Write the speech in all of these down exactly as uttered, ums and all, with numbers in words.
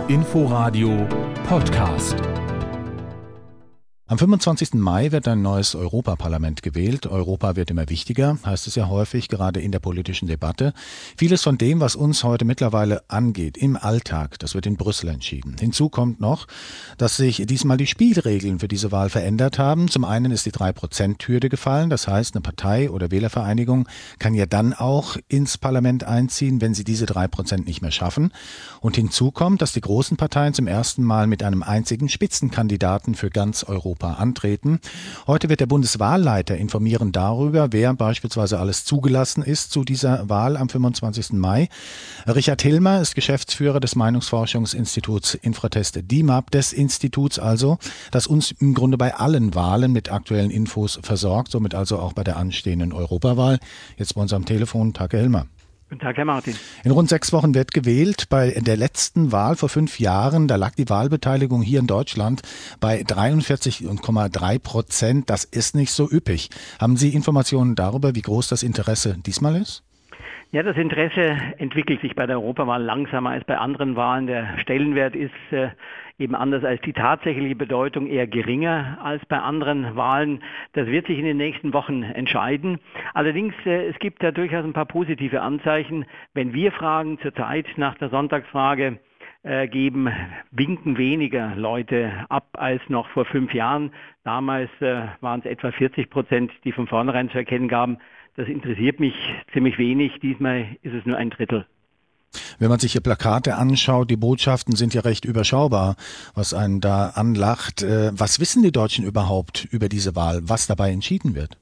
Inforadio Podcast. Am fünfundzwanzigsten Mai wird ein neues Europaparlament gewählt. Europa wird immer wichtiger, heißt es ja häufig, gerade in der politischen Debatte. Vieles von dem, was uns heute mittlerweile angeht, im Alltag, das wird in Brüssel entschieden. Hinzu kommt noch, dass sich diesmal die Spielregeln für diese Wahl verändert haben. Zum einen ist die drei Prozent Hürde gefallen, das heißt, eine Partei oder Wählervereinigung kann ja dann auch ins Parlament einziehen, wenn sie diese drei Prozent nicht mehr schaffen. Und hinzu kommt, dass die großen Parteien zum ersten Mal mit einem einzigen Spitzenkandidaten für ganz Europa antreten. Heute wird der Bundeswahlleiter informieren darüber, wer beispielsweise alles zugelassen ist zu dieser Wahl am fünfundzwanzigsten Mai. Richard Hilmer ist Geschäftsführer des Meinungsforschungsinstituts Infratest D I M A P, des Instituts also, das uns im Grunde bei allen Wahlen mit aktuellen Infos versorgt, somit also auch bei der anstehenden Europawahl. Jetzt bei uns am Telefon, Tag, Herr Hilmer. Guten Tag, Herr Martin. In rund sechs Wochen wird gewählt. Bei der letzten Wahl vor fünf Jahren, da lag die Wahlbeteiligung hier in Deutschland bei dreiundvierzig Komma drei Prozent. Das ist nicht so üppig. Haben Sie Informationen darüber, wie groß das Interesse diesmal ist? Ja, das Interesse entwickelt sich bei der Europawahl langsamer als bei anderen Wahlen. Der Stellenwert ist äh, eben anders als die tatsächliche Bedeutung eher geringer als bei anderen Wahlen. Das wird sich in den nächsten Wochen entscheiden. Allerdings, äh, es gibt da durchaus ein paar positive Anzeichen. Wenn wir fragen zurzeit nach der Sonntagsfrage, äh, geben, winken weniger Leute ab als noch vor fünf Jahren. Damals äh, waren es etwa vierzig Prozent, die von vornherein zu erkennen gaben, das interessiert mich ziemlich wenig. Diesmal ist es nur ein Drittel. Wenn man sich hier Plakate anschaut, die Botschaften sind ja recht überschaubar, was einen da anlacht. Was wissen die Deutschen überhaupt über diese Wahl, was dabei entschieden wird?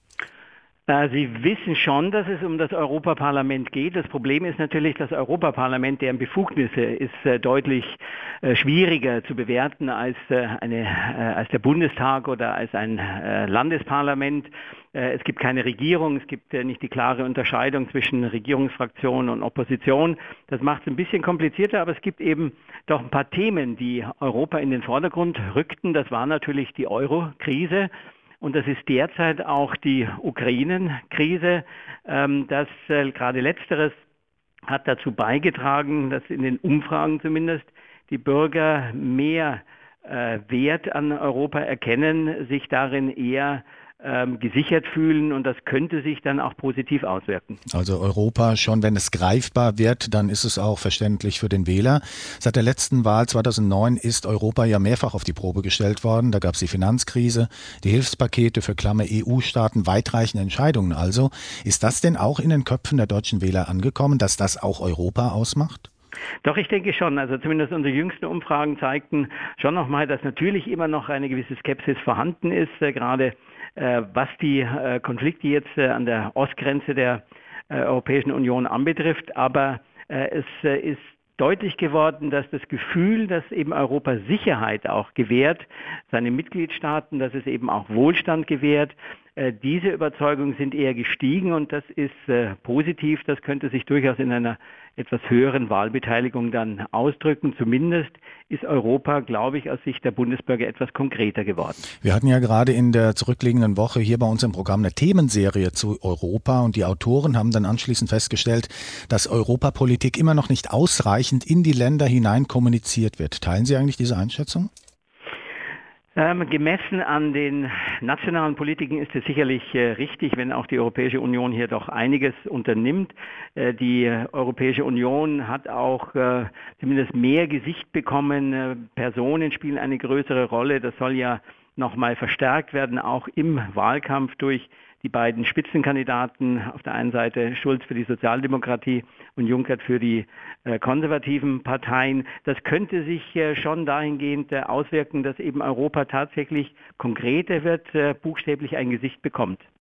Sie wissen schon, dass es um das Europaparlament geht. Das Problem ist natürlich, das Europaparlament, deren Befugnisse ist äh, deutlich äh, schwieriger zu bewerten als, äh, eine, äh, als der Bundestag oder als ein äh, Landesparlament. Äh, es gibt keine Regierung, es gibt äh, nicht die klare Unterscheidung zwischen Regierungsfraktion und Opposition. Das macht es ein bisschen komplizierter, aber es gibt eben doch ein paar Themen, die Europa in den Vordergrund rückten. Das war natürlich die Euro-Krise. Und das ist derzeit auch die Ukraine-Krise. Ähm, das äh, gerade Letzteres hat dazu beigetragen, dass in den Umfragen zumindest die Bürger mehr äh, Wert an Europa erkennen, sich darin eher ähm, gesichert fühlen, und das könnte sich dann auch positiv auswirken. Also Europa, schon wenn es greifbar wird, dann ist es auch verständlich für den Wähler. Seit der letzten Wahl zweitausendneun ist Europa ja mehrfach auf die Probe gestellt worden. Da gab es die Finanzkrise, die Hilfspakete für klamme E U-Staaten, weitreichende Entscheidungen also. Ist das denn auch in den Köpfen der deutschen Wähler angekommen, dass das auch Europa ausmacht? Doch, ich denke schon. Also zumindest unsere jüngsten Umfragen zeigten schon nochmal, dass natürlich immer noch eine gewisse Skepsis vorhanden ist, äh, gerade äh, was die äh, Konflikte jetzt äh, an der Ostgrenze der äh, Europäischen Union anbetrifft. Aber äh, es äh, ist deutlich geworden, dass das Gefühl, dass eben Europa Sicherheit auch gewährt, seine Mitgliedstaaten, dass es eben auch Wohlstand gewährt, äh, diese Überzeugungen sind eher gestiegen, und das ist äh, positiv. Das könnte sich durchaus in einer etwas höheren Wahlbeteiligung dann ausdrücken. Zumindest ist Europa, glaube ich, aus Sicht der Bundesbürger etwas konkreter geworden. Wir hatten ja gerade in der zurückliegenden Woche hier bei uns im Programm eine Themenserie zu Europa, und die Autoren haben dann anschließend festgestellt, dass Europapolitik immer noch nicht ausreichend in die Länder hinein kommuniziert wird. Teilen Sie eigentlich diese Einschätzung? Ähm, gemessen an den nationalen Politiken ist es sicherlich äh, richtig, wenn auch die Europäische Union hier doch einiges unternimmt. Äh, die äh, Europäische Union hat auch äh, zumindest mehr Gesicht bekommen. Äh, Personen spielen eine größere Rolle. Das soll ja nochmal verstärkt werden, auch im Wahlkampf durch die beiden Spitzenkandidaten, auf der einen Seite Schulz für die Sozialdemokratie und Juncker für die äh, konservativen Parteien. Das könnte sich äh, schon dahingehend äh, auswirken, dass eben Europa tatsächlich konkreter wird, äh, buchstäblich ein Gesicht bekommt.